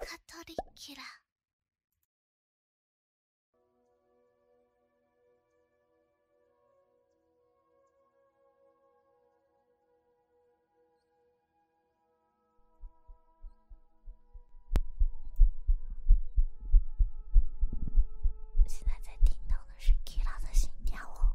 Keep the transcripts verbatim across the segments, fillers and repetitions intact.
カトリキュラ。现在在听到的是 Kira 的心跳哦。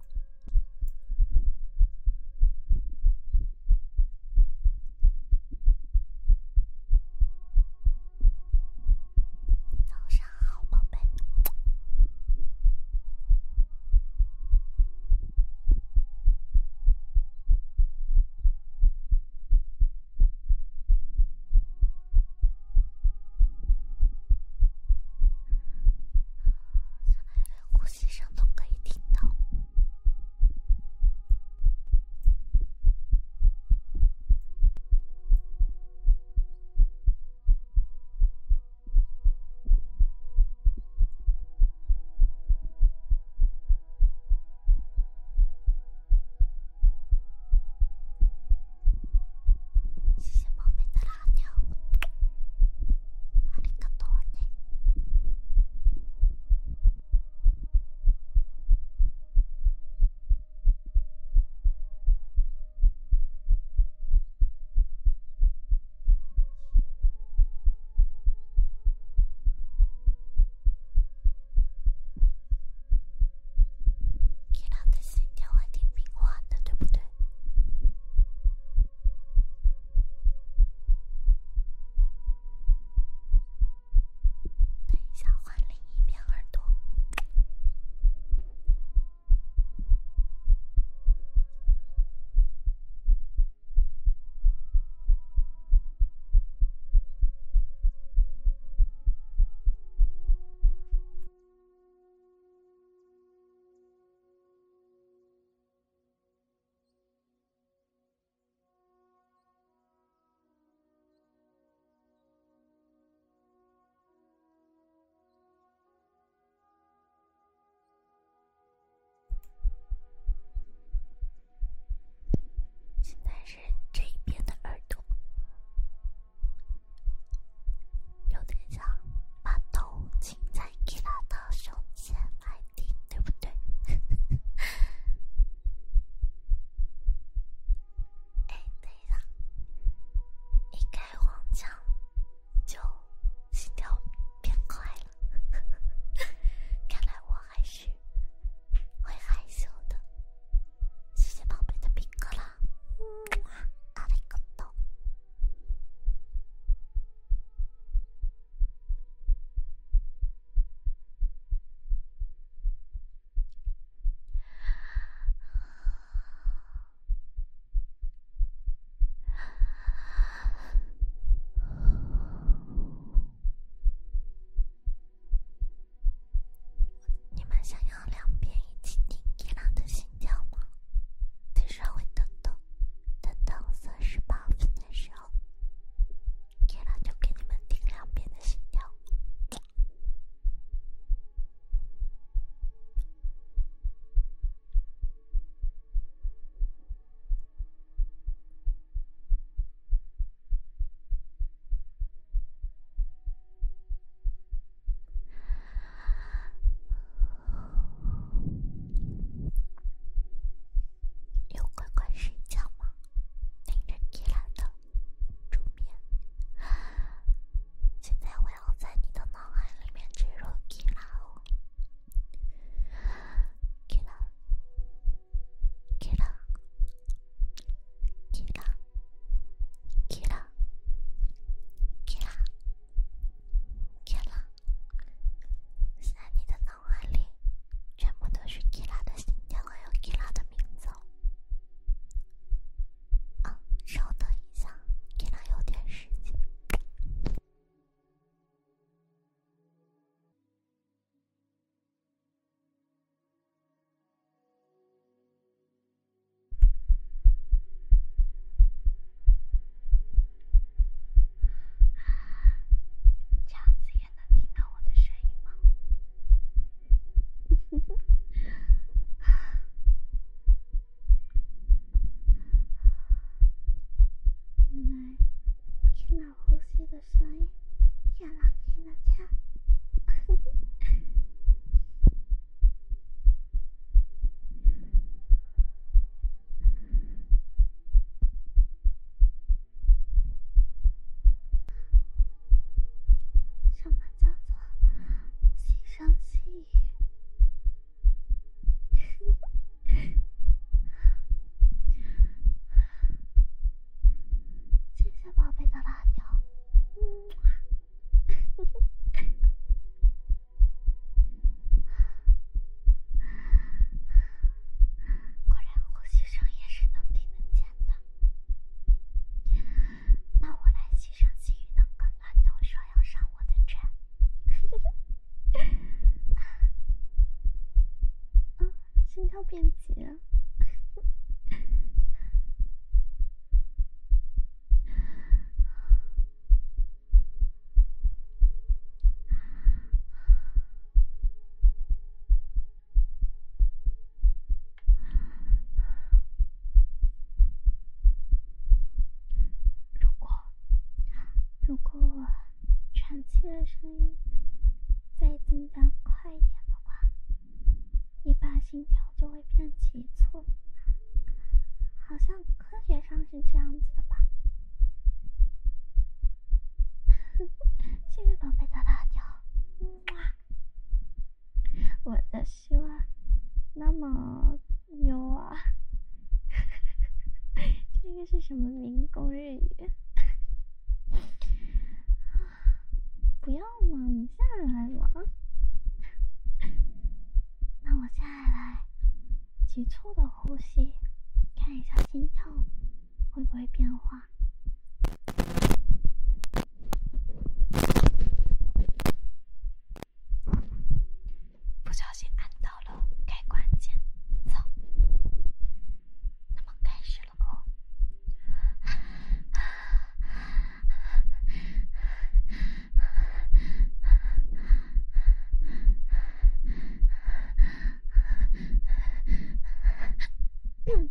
跳变急了。如果如果我喘气的声音再增加快一点的话，一把心跳就会变急促，好像科学上是这样子的吧。谢谢宝贝的辣条，我的希望那么牛啊！这个是什么民工日语？不要嘛，你下来嘛。那我下来急促的呼吸，看一下心跳会不会变化。不小心按到了开关键，走。那么开始了哦。嗯，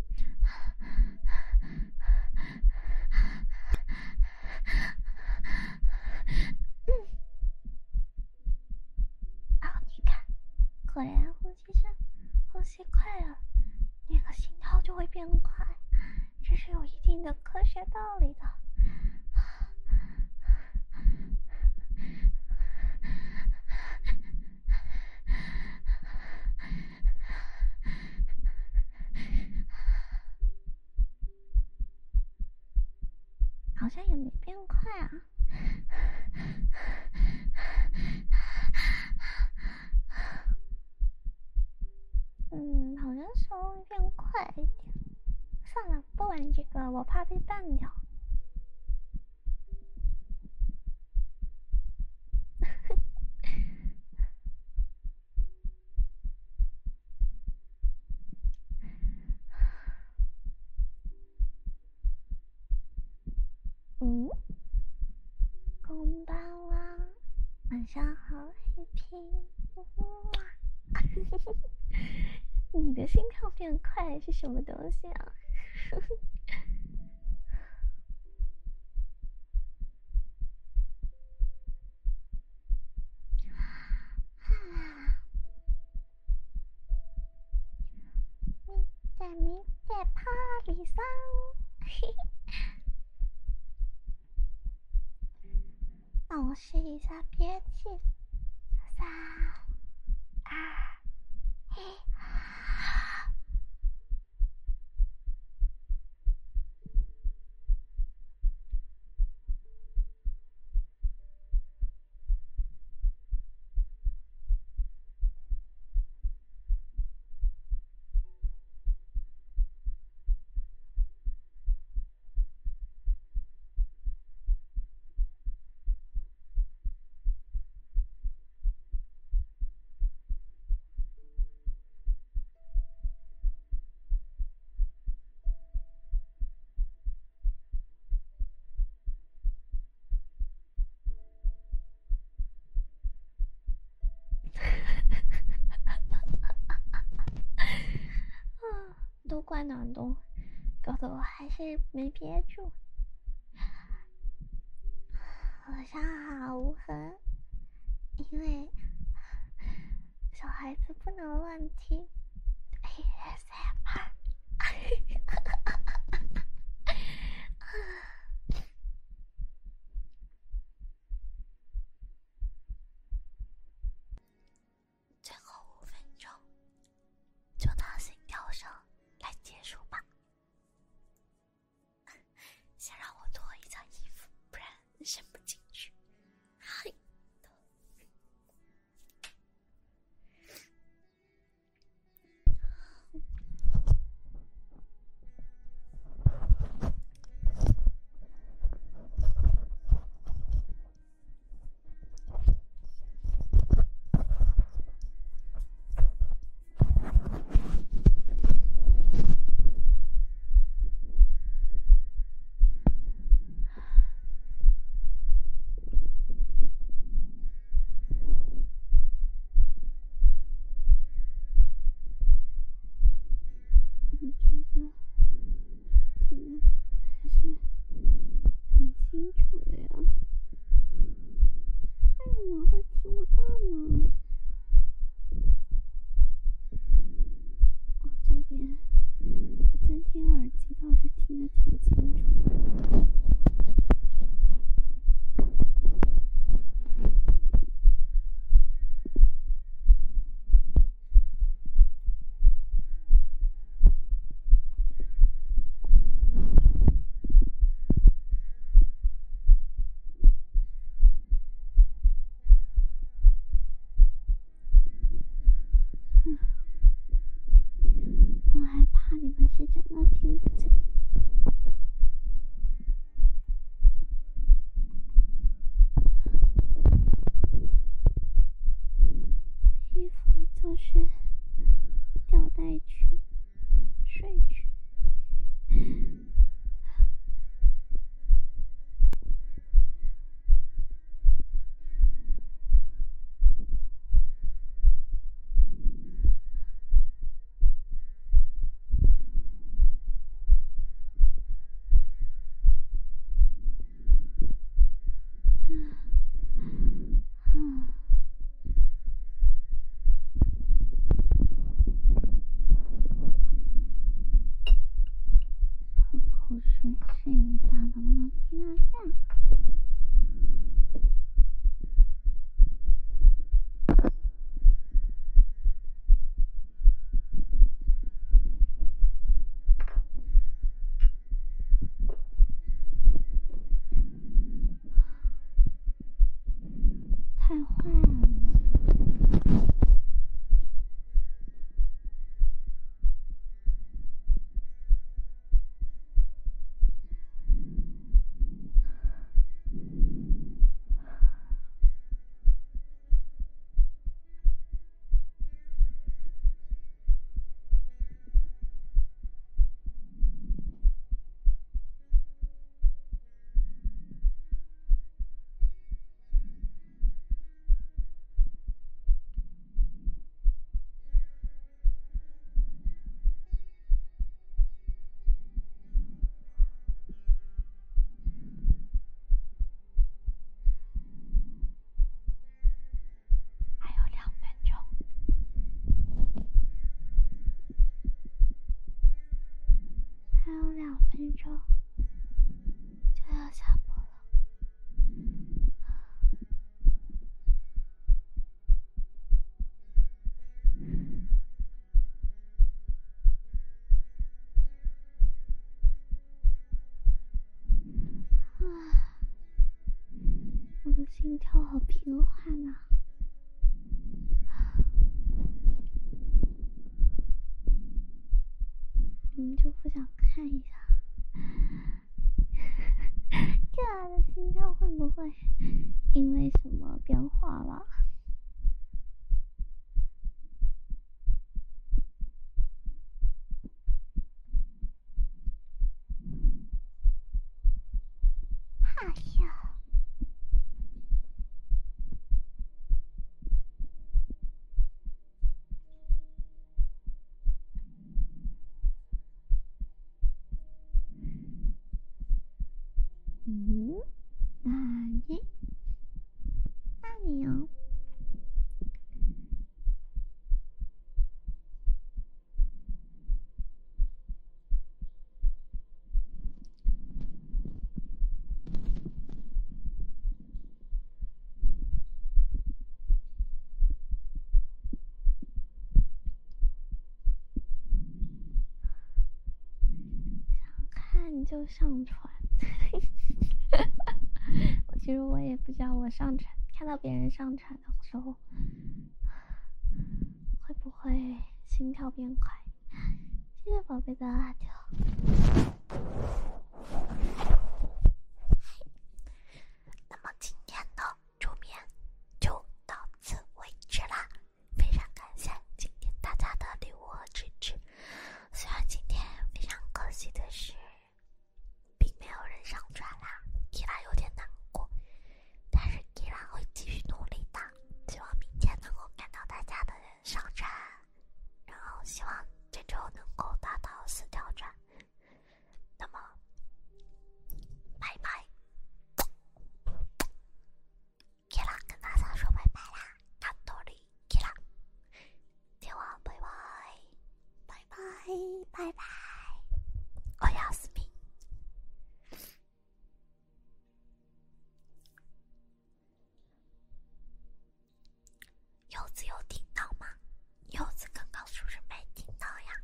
哦，你看，果然呼吸声，呼吸快了，那个心跳就会变快，这是有一定的科学道理的。好像也没变快啊。嗯，好像稍微变快一点。算了，不玩这个，我怕被绊掉。嗯，こんばんは，晚上好，黑皮。你的心跳变快是什么东西啊？見て見てパーリさん。那我试一下憋气，三二一。都怪暖冬，搞得我还是没憋住。我上好无痕，因为小孩子不能乱听 A S M R。最后五分钟，就拿心跳声来结束吧。先让我脱一层衣服，不然伸不进去。嘿， 快坏了。还有两分钟，还有两分钟就要下播了。啊，我的心跳好平缓啊！你们就不想看一下这样的心跳会不会因为什么变化了？哎呀，嗯，那你，那你哦。想看就上传。其实我也不知道，我上传看到别人上传的时候，会不会心跳变快？谢谢宝贝的辣条。那么今天的助眠就到此为止啦，非常感谢今天大家的礼物和支持。虽然今天非常可惜的是，并没有人上传啦，伊拉有点难过，但是伊拉会继续努力的，希望明天能够看到大家的上传，然后希望这周能够达到四条传。那么，拜拜。伊拉跟大家说拜拜啦，卡多里伊拉，では拜拜，拜拜，拜拜，おやすみ。柚子有听到吗？柚子刚刚是不是没听到呀？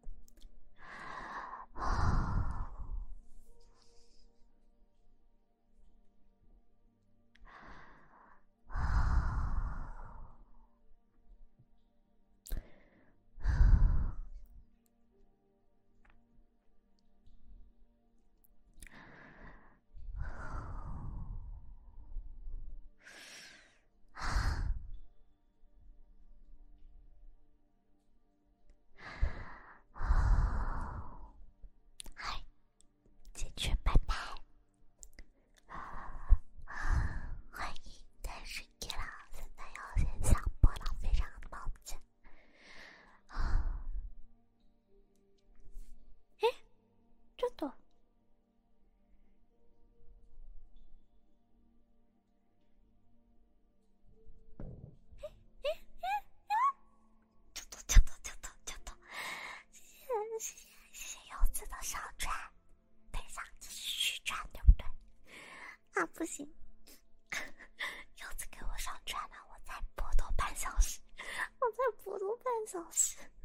嗨，进去拜拜。欢迎，但是伊拉现在要先下播了，非常抱歉。哎，这朵。就走就走就走就走，谢谢谢谢谢谢柚子的上传，等一下这是续传对不对？啊不行，柚子给我上传了，我再播多半小时，我再播多半小时。